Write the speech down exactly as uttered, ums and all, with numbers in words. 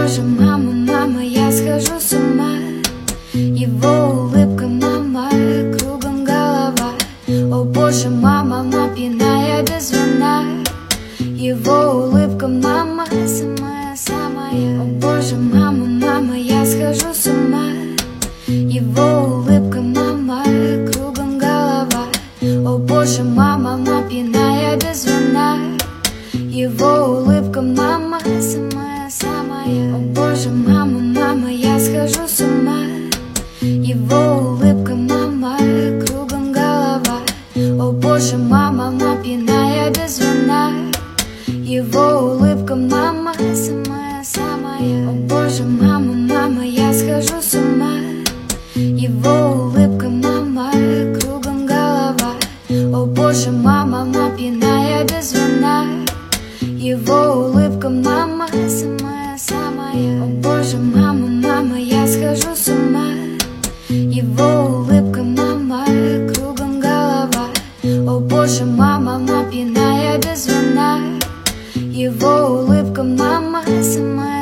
боже, мама, мама, я схожу с ума. Его улыбка, мама, кругом голова. О боже, мама, мама, пьяная без вина. Его улыбка, мама, самая-самая. О боже, мама, мама, я схожу с ума. Его улыбка, мама, кругом голова. О боже, мама, мама, пьяная без вина. Его улыбка, мама, самая-самая. О боже, мама, мама, я схожу с ума. Его улыбка, мама, кругом голова. О боже, мама, мама, пьяная без вина. Его улыбка, мама, самая-самая. О боже, мама, мама, я схожу с ума. Его улыбка, мама, кругом голова. О боже, мама, мама, пьяная без вина. Его улыбка, мама, самая-самая. О боже, мама, мама, я схожу с ума. Его улыбка, мама, кругом голова. О боже, мама, мама, пьяная без вина. Его улыбка, мама, самая